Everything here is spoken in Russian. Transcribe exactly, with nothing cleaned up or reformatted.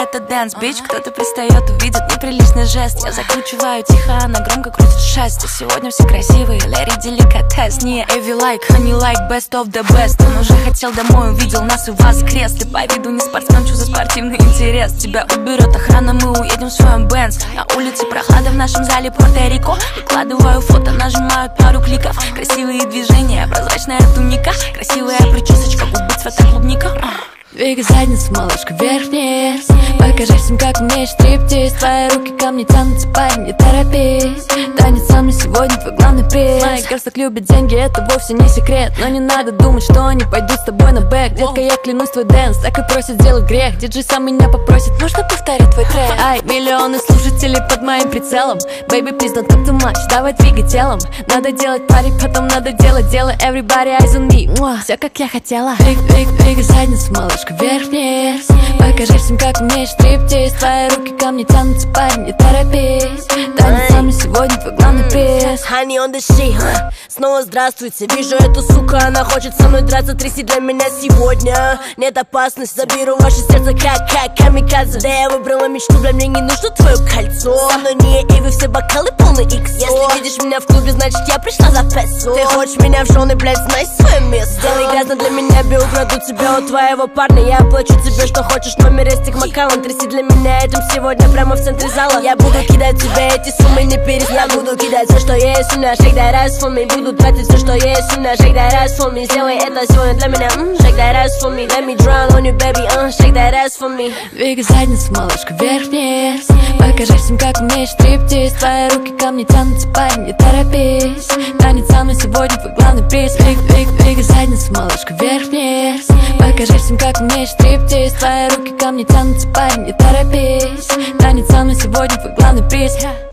это дэнс, бич. Кто-то пристает, увидит неприличный жест. Я закручиваю тихо, она громко крутит шесть. Сегодня все красивые, Лэри деликатес. Не Эви лайк, honey like, best of the best. Он уже хотел домой, увидел нас и воскрес. Ты по виду не спортсмен, что за спортивный интерес? Тебя уберет охрана, мы уедем в своем Бенц. На улице прохлада, в нашем зале Пуэрто-Рико. Выкладываю фото, нажимаю пару кликов. Красивые движения, прозрачная туника, красивая причесочка, губы цвета клубника. Двигай задницу, малышка, вверх-вниз. Покажи всем, как умеешь стриптиз. Твои руки ко мне тянутся, парень, не торопись. Танец со мной сегодня твой главный приз. Мои girls так любят деньги, это вовсе не секрет. Но не надо думать, что они пойдут с тобой на бэк. Детка, я клянусь, твой дэнс так и просит сделать грех. Диджей сам меня попросит, можно повторить твой трек? Ай, миллионы слушателей под моим прицелом. Бэйби, please don't talk too much, давай двигай телом. Надо делать парик, потом надо делать дело. Everybody eyes on me, Муа. Все как я хотела. Двиг, двиг, двигай задницу, малышка, вверх-вниз. Покажи всем, как умеешь стриптиз. Твои руки ко мне тянутся, парень, не торопись. Танец со мной сегодня твой главный приз. Honey on the shit, huh? Снова здравствуйте, вижу эту суку, она хочет со мной драться. Тряси для меня сегодня. Нет опасности, заберу ваше сердце как, как камикадзе. Да я выбрала мечту, бля, мне не нужно твое кольцо. Со мной не Эви, все бокалы полный икс. Если видишь меня в клубе, значит я пришла за песо. Ты хочешь меня в жены, блядь, знай свое место. Сделай грязно для меня, би, украду тебя у твоего парня. Я оплачу тебе, что хочешь, номер из Маккаун. Тряси для меня этим сегодня прямо в центре зала. Я буду кидать тебе эти суммы, не перестану. Я буду кидать все, что есть у меня. Shake that ass for me. Буду тратить все, что есть у меня. Shake that ass for me. Сделай это сегодня для меня. mm, Shake that ass for me. Let me drown on you, baby. uh, Shake that ass for me. Двигай задницу, малышка, вверх-вниз. Покажи всем, как умеешь стриптиз. Твои руки ко мне тянутся, парень, не торопись. Танец со мной сегодня твой главный приз. Двиг, двиг, двигай задницу, малышка, вверх-вниз. Покажи всем, как умеешь стриптиз. Твои руки ко мне тянутся, парень, не торопись. Танец со мной сегодня твой главный приз.